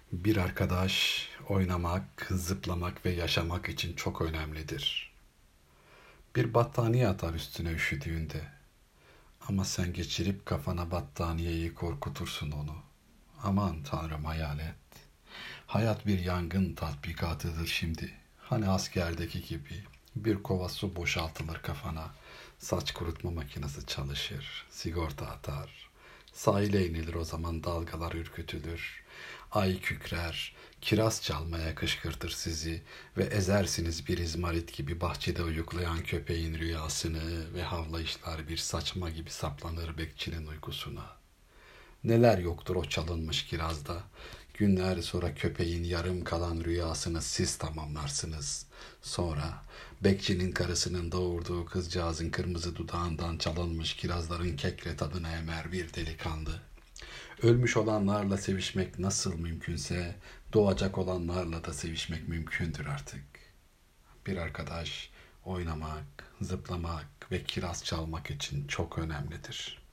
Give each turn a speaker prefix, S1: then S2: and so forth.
S1: Bir arkadaş oynamak, zıplamak ve yaşamak için çok önemlidir. Bir battaniye atar üstüne üşüdüğünde. Ama sen geçirip kafana battaniyeyi korkutursun onu. Aman tanrım hayal et. Hayat bir yangın tatbikatıdır şimdi. Hani askerdeki gibi. Bir kova su boşaltılır kafana. Saç kurutma makinesi çalışır. Sigorta atar. Sahile inilir o zaman dalgalar ürkütülür. Ay kükrer, kiraz çalmaya kışkırtır sizi ve ezersiniz bir izmarit gibi bahçede uyuklayan köpeğin rüyasını ve havlayışlar bir saçma gibi saplanır bekçinin uykusuna. Neler yoktur o çalınmış kirazda. Günler sonra köpeğin yarım kalan rüyasını siz tamamlarsınız. Sonra bekçinin karısının doğurduğu kızcağızın kırmızı dudağından çalınmış kirazların kekle tadını emer bir delikanlı. Ölmüş olanlarla sevişmek nasıl mümkünse doğacak olanlarla da sevişmek mümkündür artık. Bir arkadaş oynamak, zıplamak ve kiraz çalmak için çok önemlidir.